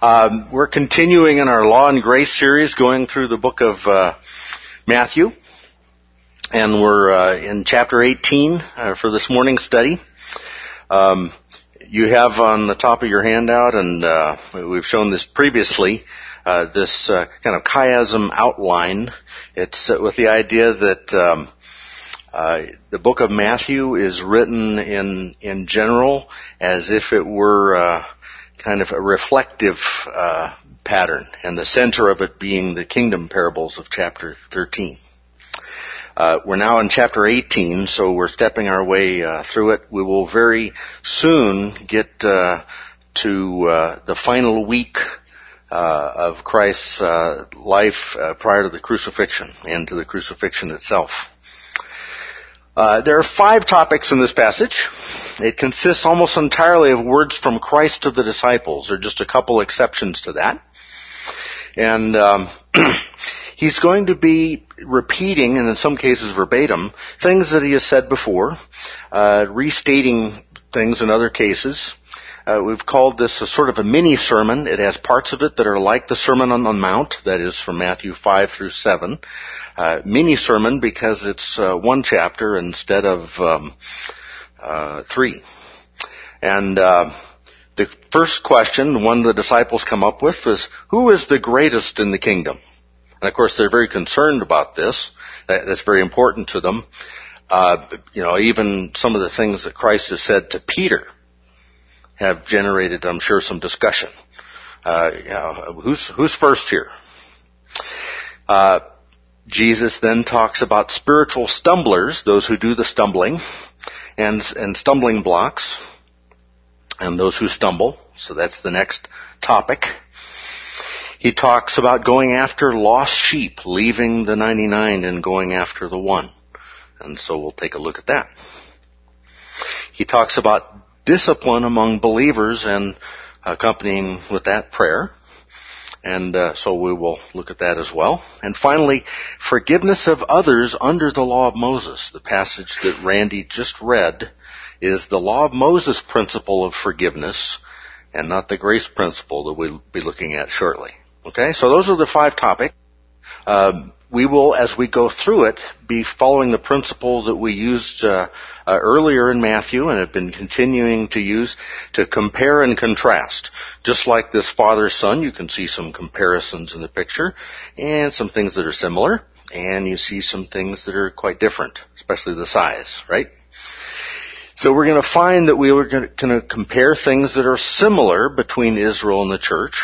We're continuing in our Law and Grace series, going through the book of Matthew, and we're in chapter 18 for this morning's study. You have on the top of your handout, and we've shown this previously, this kind of chiasm outline. It's with the idea that the book of Matthew is written in general as if it were kind of a reflective pattern, and the center of it being the kingdom parables of chapter 13. We're now in chapter 18, so we're stepping our way through it. We will very soon get to the final week of Christ's life prior to the crucifixion and to the crucifixion itself. There are 5 topics in this passage. It consists almost entirely of words from Christ to the disciples. There are just a couple exceptions to that. And he's going to be repeating, and in some cases verbatim, things that he has said before, restating things in other cases. We've called this a sort of a mini sermon. It has parts of it that are like the Sermon on the Mount, that is from Matthew 5 through 7. Mini sermon because it's 1 chapter instead of 3. And the first question, one the disciples come up with, is, who is the greatest in the kingdom? And of course they're very concerned about this. That's very important to them. Even some of the things that Christ has said to Peter have generated, I'm sure, some discussion. Who's first here? Jesus then talks about spiritual stumblers, those who do the stumbling, and stumbling blocks, and those who stumble. So that's the next topic. He talks about going after lost sheep, leaving the 99 and going after the one. And so we'll take a look at that. He talks about discipline among believers and accompanying with that prayer. And so we will look at that as well. And finally, forgiveness of others under the law of Moses. The passage that Randy just read is the law of Moses principle of forgiveness and not the grace principle that we'll be looking at shortly. Okay, so those are the 5 topics. We will, as we go through it, be following the principle that we used earlier in Matthew and have been continuing to use to compare and contrast. Just like this father-son, you can see some comparisons in the picture and some things that are similar, and you see some things that are quite different, especially the size, right? So we're going to find that we are going to compare things that are similar between Israel and the church,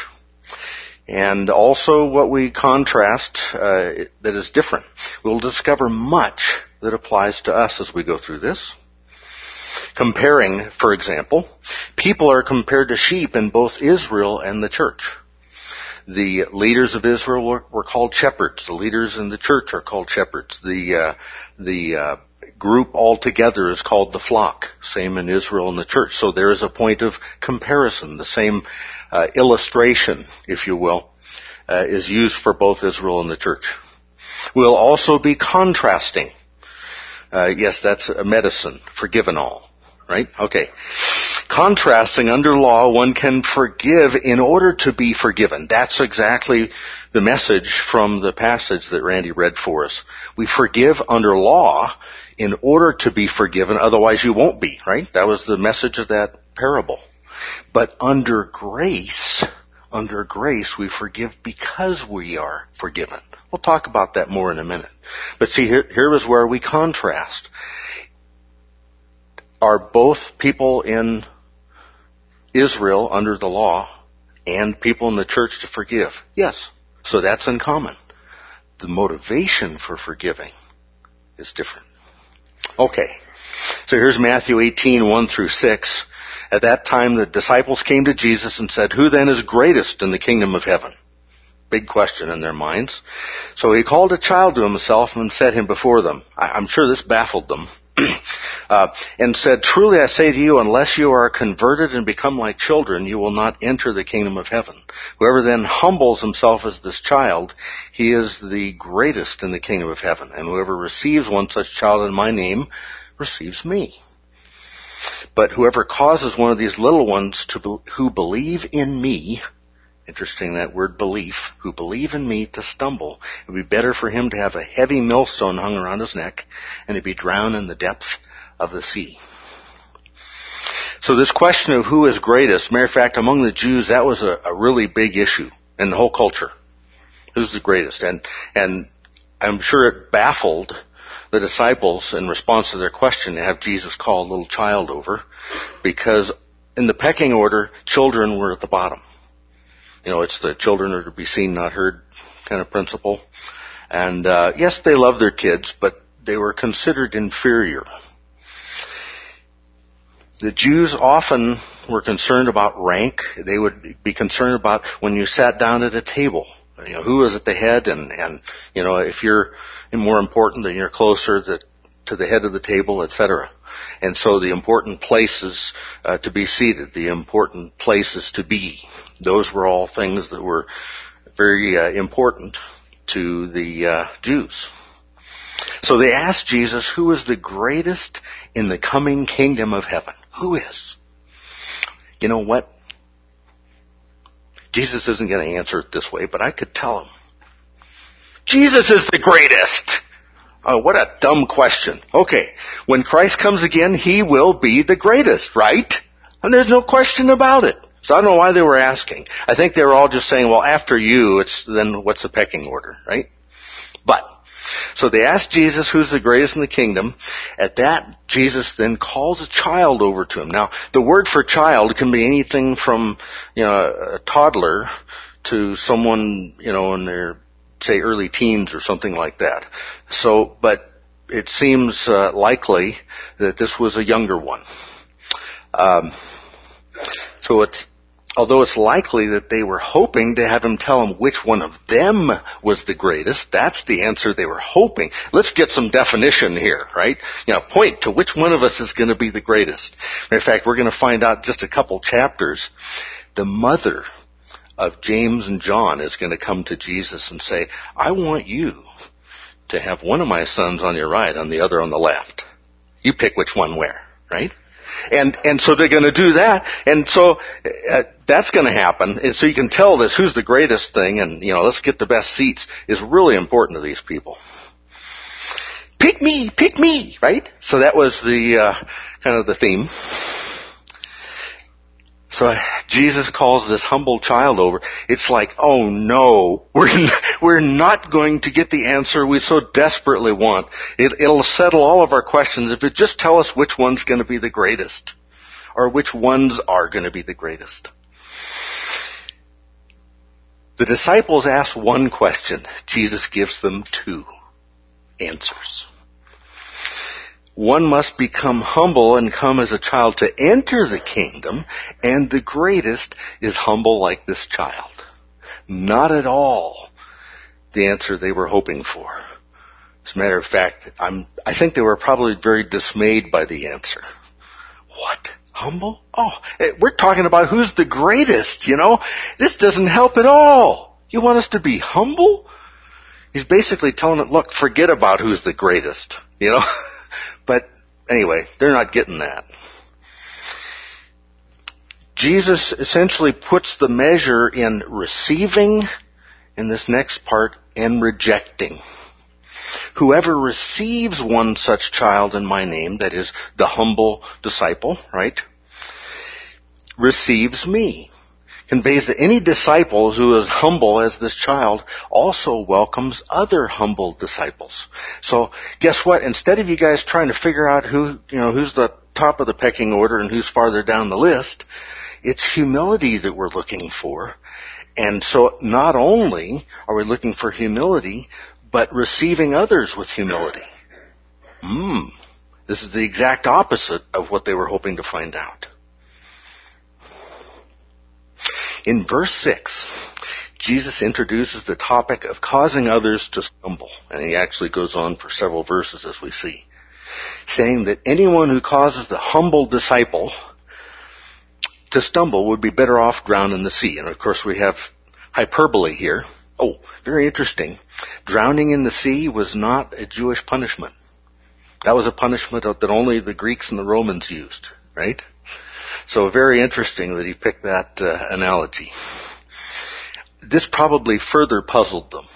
and also what we contrast that is different. We'll discover much that applies to us as we go through this. Comparing, for example, people are compared to sheep in both Israel and the church. The leaders of Israel were called shepherds. The leaders in the church are called shepherds. The group altogether is called the flock. Same in Israel and the church. So there is a point of comparison. The same illustration, if you will, is used for both Israel and the church. We'll also be contrasting. Yes, that's a medicine, forgiven all, right? Okay. Contrasting under law, one can forgive in order to be forgiven. That's exactly the message from the passage that Randy read for us. We forgive under law in order to be forgiven, otherwise you won't be, right? That was the message of that parable. But under grace, we forgive because we are forgiven. We'll talk about that more in a minute. But see, here is where we contrast. Are both people in Israel under the law and people in the church to forgive? Yes. So that's in common. The motivation for forgiving is different. Okay. So here's Matthew 18, 1 through 6. At that time, the disciples came to Jesus and said, "Who then is greatest in the kingdom of heaven?" Big question in their minds. So he called a child to himself and set him before them. I'm sure this baffled them. And said, "Truly I say to you, unless you are converted and become like children, you will not enter the kingdom of heaven. Whoever then humbles himself as this child, he is the greatest in the kingdom of heaven. And whoever receives one such child in my name receives me. But whoever causes one of these little ones who believe in me Interesting, that word belief. Who believe in me to stumble. It would be better for him to have a heavy millstone hung around his neck and to be drowned in the depths of the sea. So this question of who is greatest, matter of fact, among the Jews, that was a really big issue in the whole culture. Who's the greatest? And I'm sure it baffled the disciples in response to their question to have Jesus call a little child over, because in the pecking order, children were at the bottom. You know, it's the children are to be seen, not heard kind of principle. And yes, they loved their kids, but they were considered inferior. The Jews often were concerned about rank. They would be concerned about when you sat down at a table, you know, who was at the head, and you know, if you're more important, then you're closer to the head of the table, etc. And so the important places to be seated, the important places to be, those were all things that were very important to the Jews. So they asked Jesus, who is the greatest in the coming kingdom of heaven? Who is? You know what? Jesus isn't going to answer it this way, but I could tell him. Jesus is the greatest. Oh, what a dumb question. Okay, when Christ comes again, he will be the greatest, right? And there's no question about it. So I don't know why they were asking. I think they were all just saying, well, after you, then what's the pecking order, right? But, so they asked Jesus who's the greatest in the kingdom. At that, Jesus then calls a child over to him. Now, the word for child can be anything from, you know, a toddler to someone, you know, in their, say, early teens or something like that. So, but it seems likely that this was a younger one. So although it's likely that they were hoping to have him tell them which one of them was the greatest, that's the answer they were hoping. Let's get some definition here, right? You know, point to which one of us is going to be the greatest. In fact, we're going to find out just a couple chapters. The mother of James and John is going to come to Jesus and say, I want you to have one of my sons on your right, on the other on the left. You pick which one where, right? And so they're going to do that, and so that's going to happen. And so you can tell this, who's the greatest thing, and you know, let's get the best seats, is really important to these people. Pick me, right? So that was the kind of the theme. So Jesus calls this humble child over. It's like, oh no, we're not going to get the answer we so desperately want. It'll settle all of our questions if it just tell us which one's going to be the greatest, or which ones are going to be the greatest. The disciples ask one question. Jesus gives them two answers. One must become humble and come as a child to enter the kingdom, and the greatest is humble like this child. Not at all the answer they were hoping for. As a matter of fact, I think they were probably very dismayed by the answer. What? Humble? Oh, we're talking about who's the greatest, you know? This doesn't help at all. You want us to be humble? He's basically telling them, look, forget about who's the greatest, you know? But anyway, they're not getting that. Jesus essentially puts the measure in receiving, in this next part, and rejecting. Whoever receives one such child in my name, that is, the humble disciple, right, receives me. Conveys that any disciple who is humble as this child also welcomes other humble disciples. So guess what? Instead of you guys trying to figure out who's the top of the pecking order and who's farther down the list, it's humility that we're looking for. And so not only are we looking for humility, but receiving others with humility. This is the exact opposite of what they were hoping to find out. In verse 6, Jesus introduces the topic of causing others to stumble. And he actually goes on for several verses, as we see, saying that anyone who causes the humble disciple to stumble would be better off drowned in the sea. And of course we have hyperbole here. Oh, very interesting. Drowning in the sea was not a Jewish punishment. That was a punishment that only the Greeks and the Romans used, right? So very interesting that he picked that analogy. this probably further puzzled them.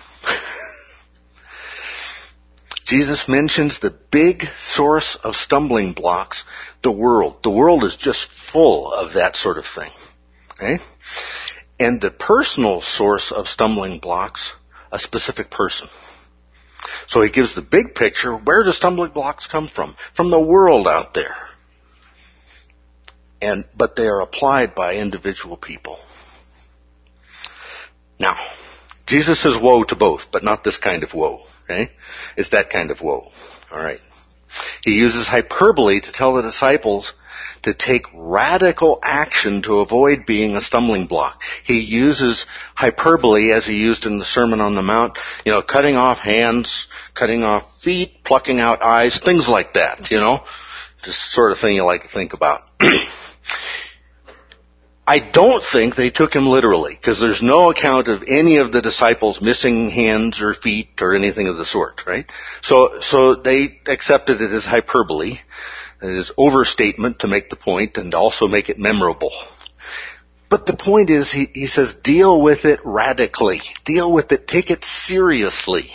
Jesus mentions the big source of stumbling blocks, the world. The world is just full of that sort of thing. Okay? And the personal source of stumbling blocks, a specific person. So he gives the big picture. Where do stumbling blocks come from? From the world out there. But they are applied by individual people. Now, Jesus says woe to both, but not this kind of woe. Okay? It's that kind of woe. Alright. He uses hyperbole to tell the disciples to take radical action to avoid being a stumbling block. He uses hyperbole as he used in the Sermon on the Mount, cutting off hands, cutting off feet, plucking out eyes, things like that, Just sort of thing you like to think about. I don't think they took him literally, because there's no account of any of the disciples missing hands or feet or anything of the sort, right? So they accepted it as hyperbole, as overstatement to make the point and also make it memorable. But the point is, he says, deal with it radically. Deal with it, take it seriously.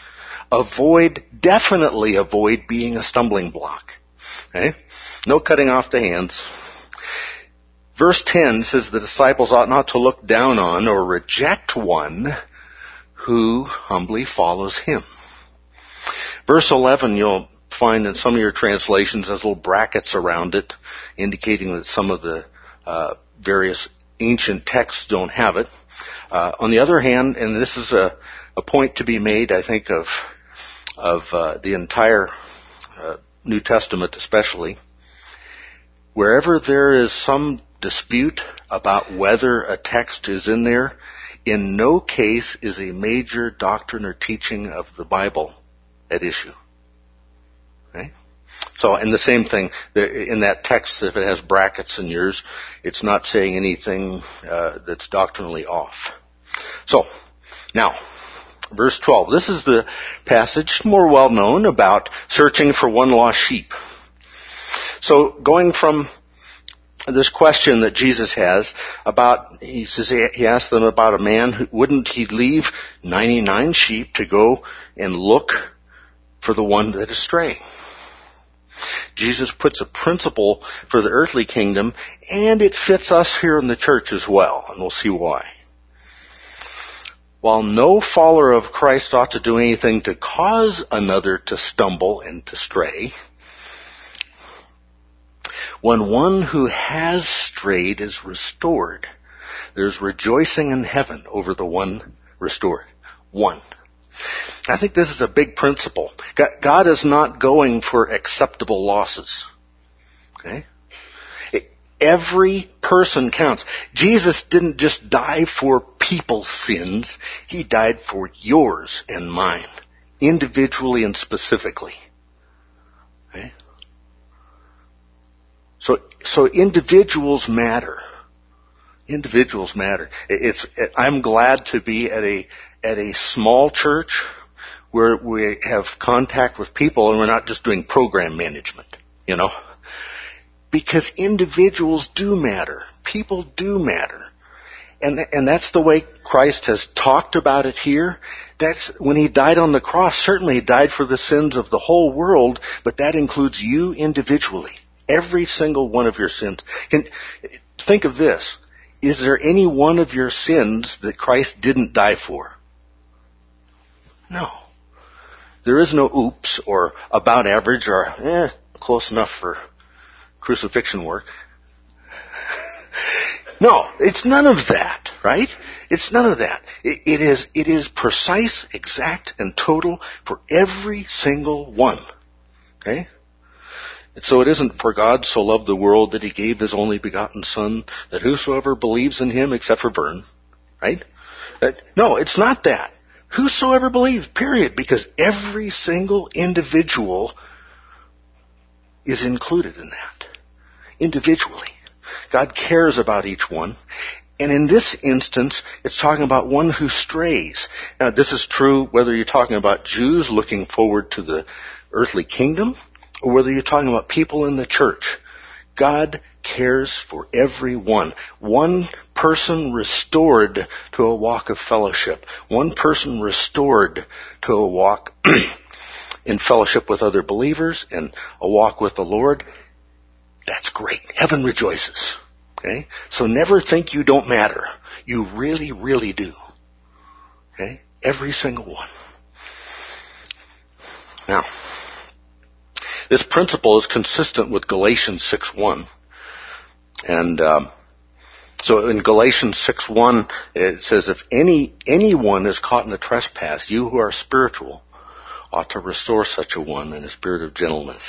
Definitely avoid being a stumbling block. Okay? No cutting off the hands. Verse 10 says the disciples ought not to look down on or reject one who humbly follows him. Verse 11 you'll find in some of your translations has little brackets around it indicating that some of the various ancient texts don't have it. On the other hand, and this is a point to be made, I think, of the entire New Testament especially, wherever there is some dispute about whether a text is in there, in no case is a major doctrine or teaching of the Bible at issue. Okay? So, and the same thing, in that text, if it has brackets in yours, it's not saying anything that's doctrinally off. So, now, verse 12. This is the passage more well known about searching for one lost sheep. So, going from this question that Jesus has about, he says he asked them about a man who, wouldn't he leave 99 sheep to go and look for the one that is straying? Jesus puts a principle for the earthly kingdom, and it fits us here in the church as well, and we'll see why. While no follower of Christ ought to do anything to cause another to stumble and to stray, when one who has strayed is restored, there's rejoicing in heaven over the one restored. One. I think this is a big principle. God is not going for acceptable losses. Okay? Every person counts. Jesus didn't just die for people's sins. He died for yours and mine, individually and specifically. Okay? So individuals matter. Individuals matter. I'm glad to be at a small church where we have contact with people and we're not just doing program management, Because individuals do matter. People do matter. And that's the way Christ has talked about it here. That's when he died on the cross. Certainly he died for the sins of the whole world, but that includes you individually. Every single one of your sins. Think of this. Is there any one of your sins that Christ didn't die for? No. There is no oops or about average or close enough for crucifixion work. No, it's none of that, right? It's none of that. It is precise, exact, and total for every single one. Okay? And so it isn't for God so loved the world that he gave his only begotten Son, that whosoever believes in him, except for Vern, right? No, it's not that. Whosoever believes, period, because every single individual is included in that. Individually. God cares about each one. And in this instance, it's talking about one who strays. Now, this is true whether you're talking about Jews looking forward to the earthly kingdom, or whether you're talking about people in the church. God cares for everyone. One person restored to a walk of fellowship, one person restored to a walk in fellowship with other believers and a walk with the Lord, that's great. Heaven rejoices. Okay? So never think you don't matter. You really, really do. Okay? Every single one. Now, this principle is consistent with Galatians 6:1. And so in Galatians 6:1, it says, if anyone is caught in a trespass, you who are spiritual ought to restore such a one in a spirit of gentleness.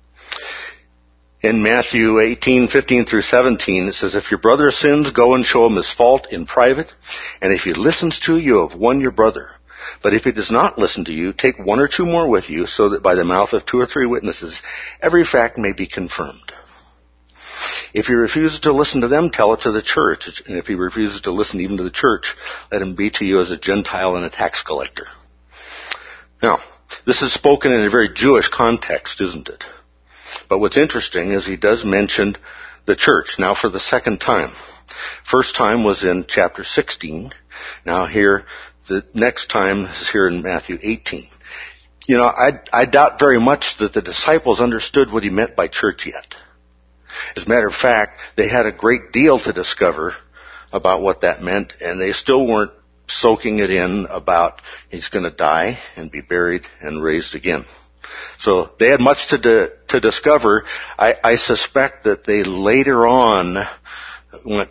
In Matthew 18:15 through 17, it says, if your brother sins, go and show him his fault in private, and if he listens to you, you have won your brother. But if he does not listen to you, take one or two more with you, so that by the mouth of two or three witnesses, every fact may be confirmed. If he refuses to listen to them, tell it to the church. And if he refuses to listen even to the church, let him be to you as a Gentile and a tax collector. Now, this is spoken in a very Jewish context, isn't it? But what's interesting is he does mention the church, now for the second time. First time was in chapter 16. Now here, the next time is here in Matthew 18. You know, I doubt very much that the disciples understood what he meant by church yet. As a matter of fact, they had a great deal to discover about what that meant, and they still weren't soaking it in about he's going to die and be buried and raised again. So they had much to discover. I suspect that they later on went,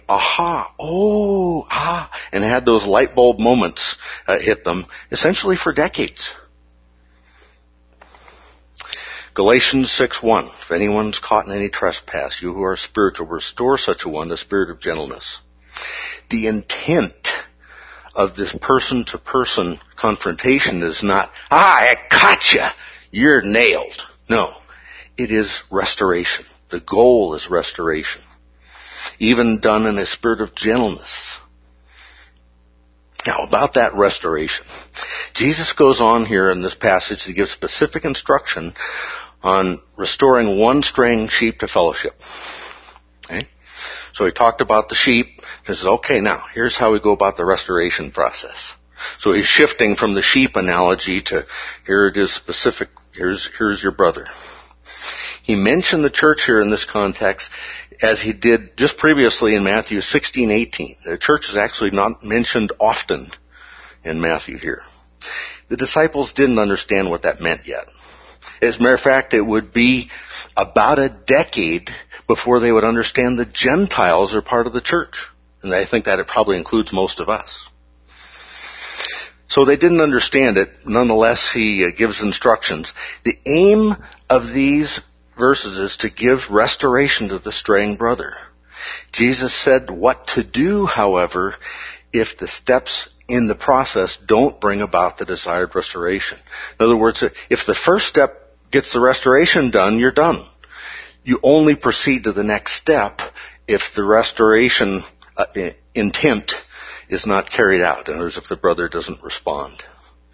and had those light bulb moments hit them, essentially for decades. Galatians 6:1, if anyone's caught in any trespass, you who are spiritual, restore such a one, the spirit of gentleness. The intent of this person-to-person confrontation is not, I caught you, you're nailed. No, it is restoration. The goal is restoration. Even done in a spirit of gentleness. Now, about that restoration, Jesus goes on here in this passage to give specific instruction on restoring one straying sheep to fellowship. Okay? So he talked about the sheep. He says, okay, now, here's how we go about the restoration process. So he's shifting from the sheep analogy to, here it is specific, here's your brother. He mentioned the church here in this context as he did just previously in Matthew 16:18. The church is actually not mentioned often in Matthew here. The disciples didn't understand what that meant yet. As a matter of fact, it would be about a decade before they would understand the Gentiles are part of the church. And I think that it probably includes most of us. So they didn't understand it. Nonetheless, he gives instructions. The aim of these verses is to give restoration to the straying brother. Jesus said what to do, however, if the steps in the process don't bring about the desired restoration. In other words, if the first step gets the restoration done, you're done. You only proceed to the next step if the restoration intent is not carried out. In other words, if the brother doesn't respond.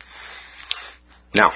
Now,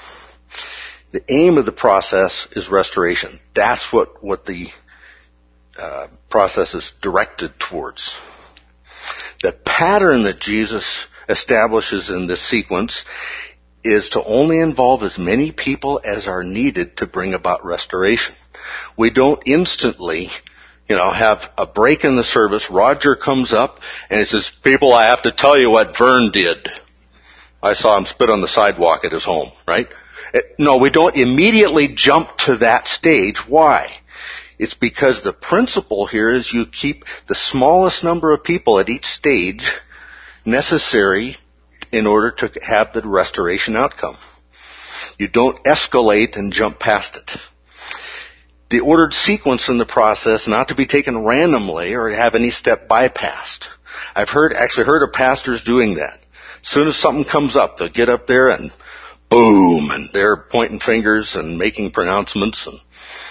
the aim of the process is restoration. That's what the process is directed towards. The pattern that Jesus establishes in this sequence is to only involve as many people as are needed to bring about restoration. We don't instantly, have a break in the service. Roger comes up and he says, people, I have to tell you what Vern did. I saw him spit on the sidewalk at his home, right? No, we don't immediately jump to that stage. Why? It's because the principle here is you keep the smallest number of people at each stage necessary in order to have the restoration outcome. You don't escalate and jump past it. The ordered sequence in the process not to be taken randomly or to have any step bypassed. I've actually heard of pastors doing that. As soon as something comes up, they'll get up there and boom, and they're pointing fingers and making pronouncements and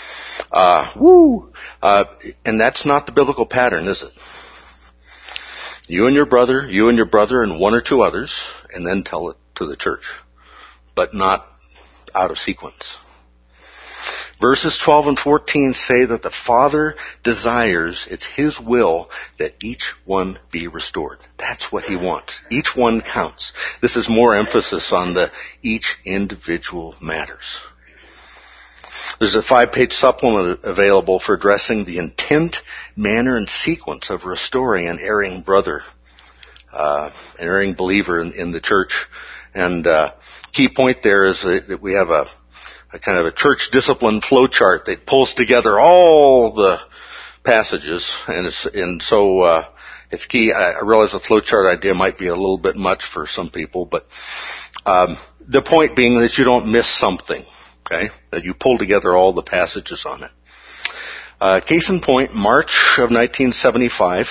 and that's not the biblical pattern, is it? You and your brother, and one or two others, and then tell it to the church. But not out of sequence. Verses 12 and 14 say that the Father desires, it's His will, that each one be restored. That's what He wants. Each one counts. This is more emphasis on the each individual matters. There's a 5-page supplement available for addressing the intent, manner, and sequence of restoring an erring brother, an erring believer in the church. And key point there is that we have a kind of a church discipline flow chart that pulls together all the passages, and so it's key. I realize the flow chart idea might be a little bit much for some people, but the point being that you don't miss something, okay? That you pull together all the passages on it. Case in point, March of 1975,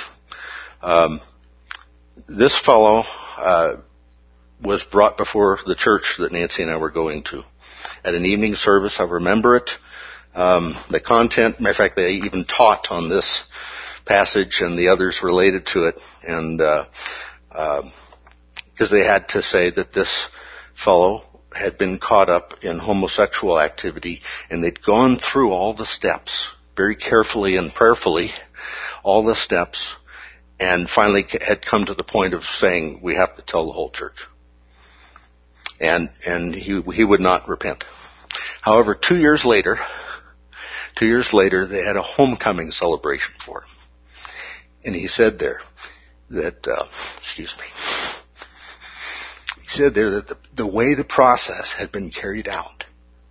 this fellow was brought before the church that Nancy and I were going to. At an evening service, I remember it. The content, matter of fact, they even taught on this passage and the others related to it, and because they had to say that this fellow had been caught up in homosexual activity, and they'd gone through all the steps, very carefully and prayerfully, all the steps, and finally had come to the point of saying, we have to tell the whole church. And he would not repent. However, 2 years later, they had a homecoming celebration for him. And he said there that, he said there that the way the process had been carried out,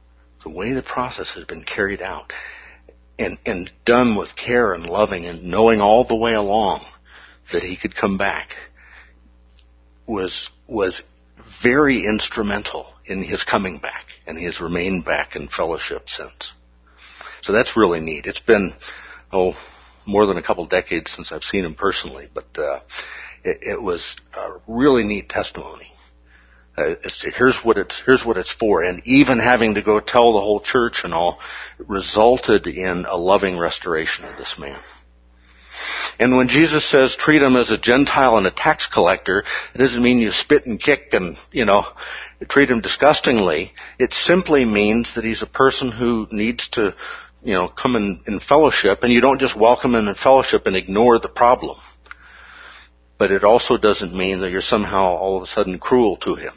and done with care and loving and knowing all the way along that he could come back, was very instrumental in his coming back, and he has remained back in fellowship since. So that's really neat. It's been, more than a couple decades since I've seen him personally, but it was a really neat testimony. Here's what it's for, and even having to go tell the whole church and all resulted in a loving restoration of this man. And when Jesus says treat him as a Gentile and a tax collector, it doesn't mean you spit and kick and, treat him disgustingly. It simply means that he's a person who needs to, come in fellowship, and you don't just welcome him in fellowship and ignore the problem. But it also doesn't mean that you're somehow all of a sudden cruel to him.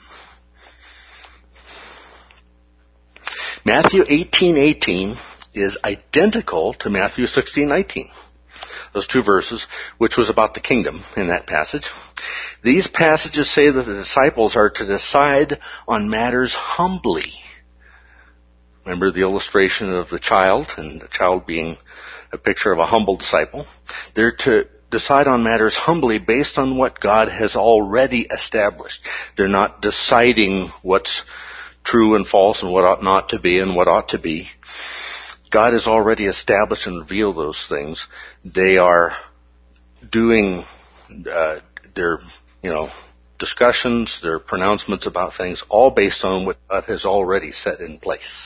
Matthew 18:18 is identical to Matthew 16:19. Those two verses, which was about the kingdom in that passage. These passages say that the disciples are to decide on matters humbly. Remember the illustration of the child, and the child being a picture of a humble disciple. They're to decide on matters humbly based on what God has already established. They're not deciding what's true and false and what ought not to be and what ought to be. God has already established and revealed those things. They are doing their, discussions, their pronouncements about things, all based on what God has already set in place.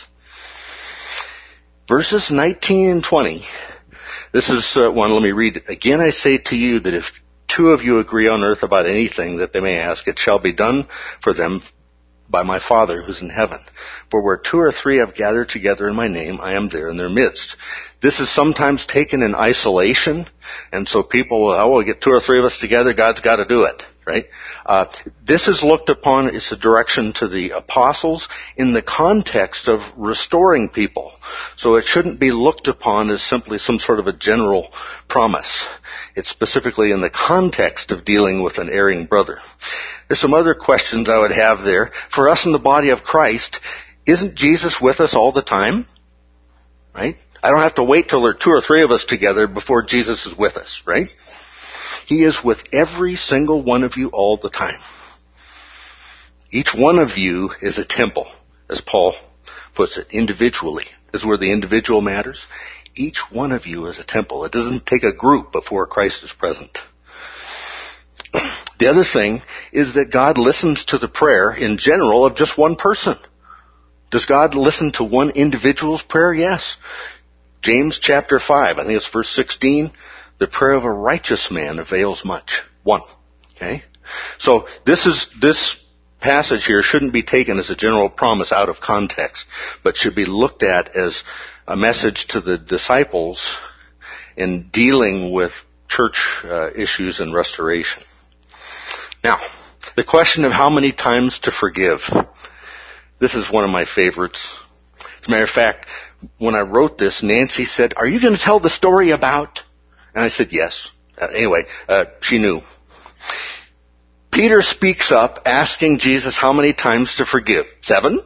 Verses 19 and 20. This is one, let me read it. Again, I say to you that if two of you agree on earth about anything that they may ask, it shall be done for them by my Father who's in heaven. For where two or three have gathered together in my name, I am there in their midst. This is sometimes taken in isolation, and so people will, we'll get two or three of us together, God's got to do it, right? This is looked upon as a direction to the apostles in the context of restoring people. So it shouldn't be looked upon as simply some sort of a general promise. It's specifically in the context of dealing with an erring brother. There's some other questions I would have there. For us in the body of Christ, isn't Jesus with us all the time? Right? I don't have to wait till there are two or three of us together before Jesus is with us, right? He is with every single one of you all the time. Each one of you is a temple, as Paul puts it, individually. This is where the individual matters. Each one of you is a temple. It doesn't take a group before Christ is present. The other thing is that God listens to the prayer in general of just one person. Does God listen to one individual's prayer? Yes. James chapter 5, I think it's verse 16, the prayer of a righteous man avails much. One. Okay? So this passage here shouldn't be taken as a general promise out of context, but should be looked at as a message to the disciples in dealing with church issues and restoration. Now, the question of how many times to forgive. This is one of my favorites. As a matter of fact, when I wrote this, Nancy said, "Are you going to tell the story about?" And I said, "Yes." Anyway, she knew. Peter speaks up asking Jesus how many times to forgive. 7?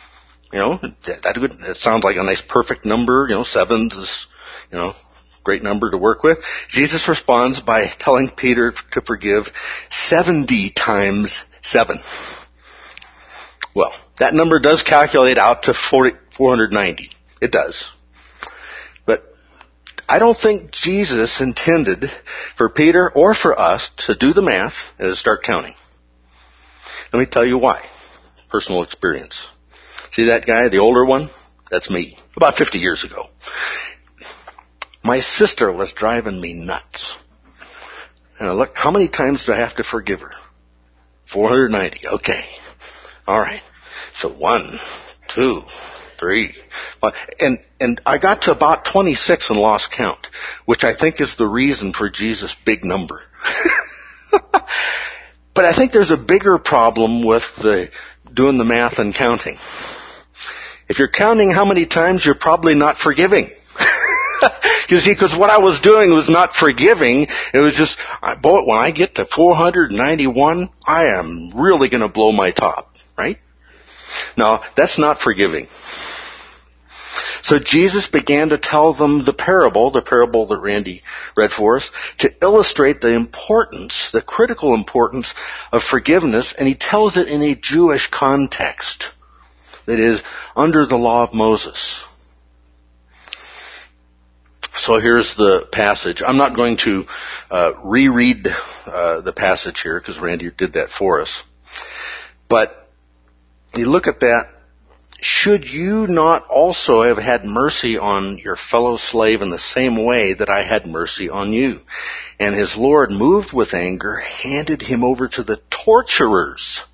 That sounds like a nice perfect number. 7 is, great number to work with. Jesus responds by telling Peter to forgive 70 times 7. Well, that number does calculate out to 490. It does. But I don't think Jesus intended for Peter or for us to do the math and start counting. Let me tell you why. Personal experience. See that guy, the older one? That's me. About 50 years ago. My sister was driving me nuts. And I looked, how many times do I have to forgive her? 490. Okay. All right. So 1, 2, 3. And I got to about 26 and lost count, which I think is the reason for Jesus' big number. But I think there's a bigger problem with doing the math and counting. If you're counting how many times, you're probably not forgiving. You see, because what I was doing was not forgiving. It was just, boy, when I get to 491, I am really going to blow my top, right? No, that's not forgiving. So Jesus began to tell them the parable that Randy read for us, to illustrate the importance, the critical importance of forgiveness, and he tells it in a Jewish context. That is, under the law of Moses. So here's the passage. I'm not going to reread the passage here, because Randy did that for us. But you look at that. Should you not also have had mercy on your fellow slave in the same way that I had mercy on you? And his Lord, moved with anger, handed him over to the torturers,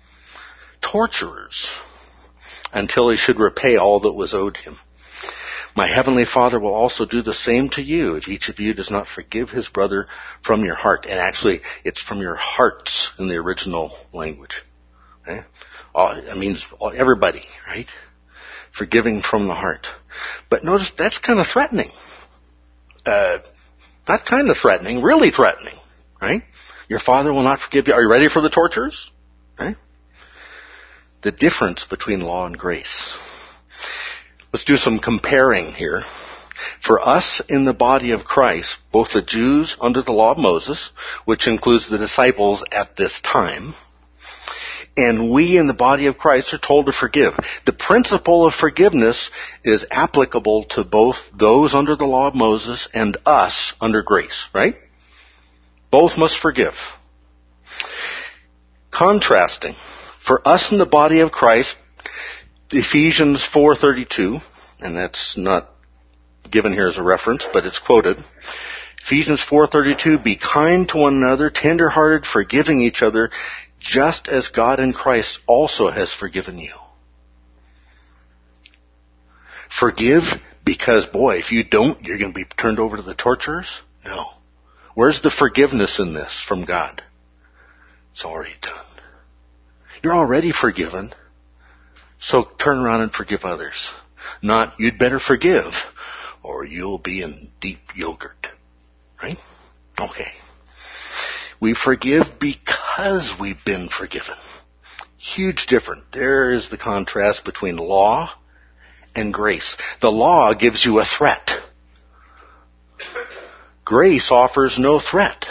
until he should repay all that was owed him. My heavenly Father will also do the same to you if each of you does not forgive his brother from your heart. And actually, it's from your hearts in the original language. Okay? It means everybody, right? Forgiving from the heart. But notice that's kind of threatening. Not kind of threatening, really threatening, right? Your Father will not forgive you. Are you ready for the tortures? Right? The difference between law and grace. Let's do some comparing here. For us in the body of Christ, both the Jews under the law of Moses, which includes the disciples at this time, and we in the body of Christ are told to forgive. The principle of forgiveness is applicable to both those under the law of Moses and us under grace, right? Both must forgive. Contrasting. For us in the body of Christ, Ephesians 4:32, and that's not given here as a reference, but it's quoted. Ephesians 4:32, be kind to one another, tender-hearted, forgiving each other, just as God in Christ also has forgiven you. Forgive because, boy, if you don't, you're going to be turned over to the torturers? No. Where's the forgiveness in this from God? It's already done. You're already forgiven. So turn around and forgive others. Not, you'd better forgive, or you'll be in deep yogurt. Right? Okay. We forgive because we've been forgiven. Huge difference. There is the contrast between law and grace. The law gives you a threat. Grace offers no threat.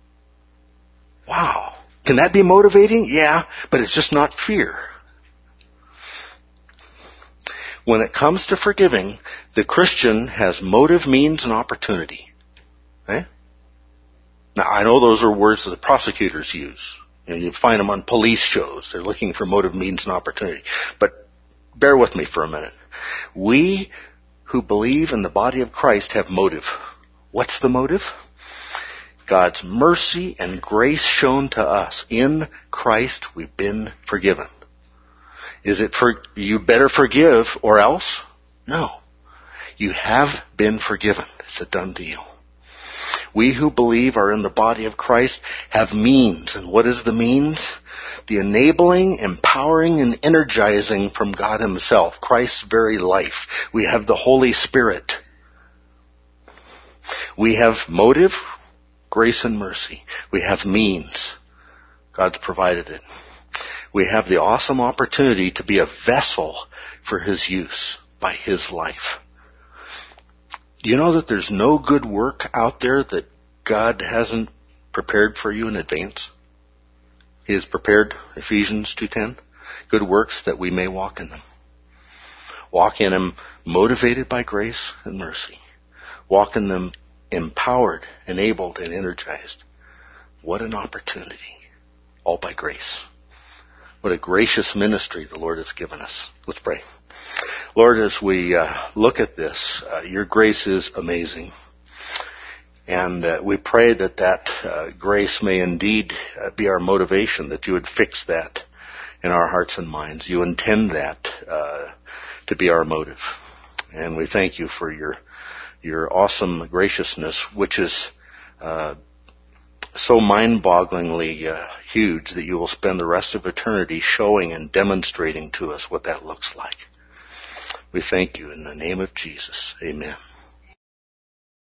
Wow. Can that be motivating? Yeah, but it's just not fear. When it comes to forgiving, the Christian has motive, means, and opportunity. Okay? Now, I know those are words that the prosecutors use. You find them on police shows. They're looking for motive, means, and opportunity. But bear with me for a minute. We who believe in the body of Christ have motive. What's the motive? God's mercy and grace shown to us. In Christ, we've been forgiven. Is it for you better forgive or else? No. You have been forgiven. It's a done deal. We who believe are in the body of Christ have means. And what is the means? The enabling, empowering, and energizing from God Himself, Christ's very life. We have the Holy Spirit. We have motive, grace, and mercy. We have means. God's provided it. We have the awesome opportunity to be a vessel for His use by His life. Do you know that there's no good work out there that God hasn't prepared for you in advance? He has prepared, Ephesians 2:10, good works that we may walk in them. Walk in them motivated by grace and mercy. Walk in them empowered, enabled, and energized. What an opportunity. All by grace. What a gracious ministry the Lord has given us. Let's pray. Lord, as we look at this, your grace is amazing. And we pray that grace may indeed be our motivation, that you would fix that in our hearts and minds. You intend that to be our motive. And we thank you for your awesome graciousness, which is so mind-bogglingly huge that you will spend the rest of eternity showing and demonstrating to us what that looks like. We thank you in the name of Jesus. Amen.